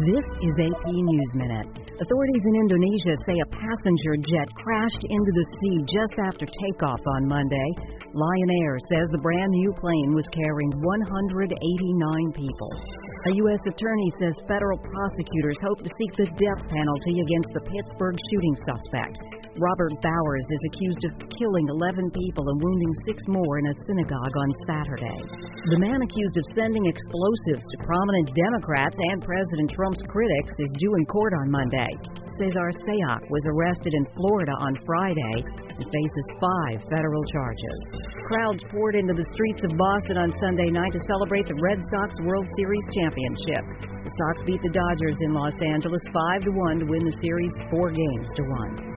This is AP News Minute. Authorities in Indonesia say a passenger jet crashed into the sea just after takeoff on Monday. Lion Air says the brand new plane was carrying 189 people. A U.S. attorney says federal prosecutors hope to seek the death penalty against the Pittsburgh shooting suspect. Robert Bowers is accused of killing 11 people and wounding 6 more in a synagogue on Saturday. The man accused of sending explosives to prominent Democrats and President Trump's critics is due in court on Monday. Cesar Sayoc was arrested in Florida on Friday and faces 5 federal charges. Crowds poured into the streets of Boston on Sunday night to celebrate the Red Sox World Series championship. The Sox beat the Dodgers in Los Angeles 5-1 to win the series 4-1.